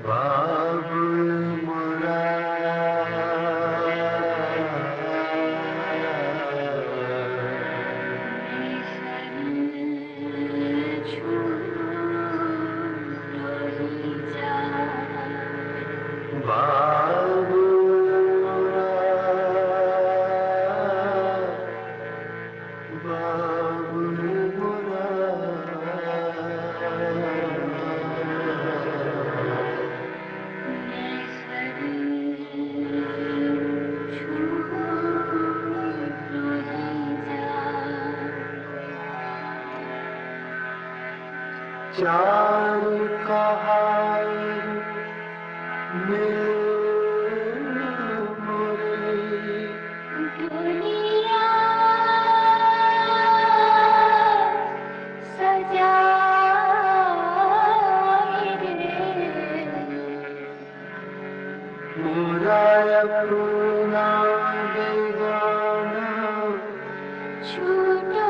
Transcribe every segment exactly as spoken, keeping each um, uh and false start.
बाबुल मोरा बाबुल मोरा बाबुल मोरा चार कहार मिल मुरली दुनिया सजाए रे मोरा अपना बेगाना छूटो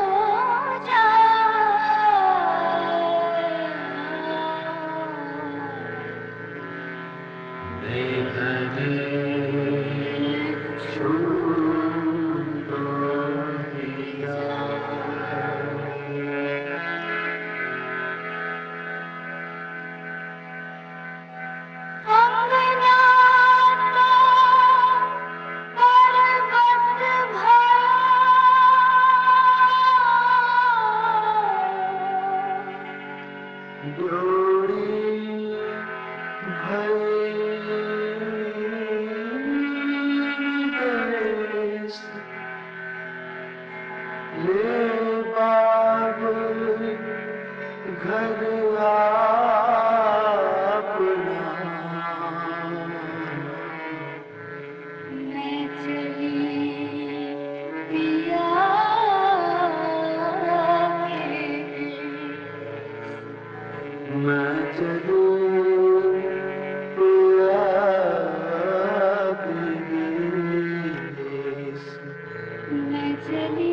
ले बाबुल घर अपना मैं चली पिया मैं चलूं पिया के देश मैं चली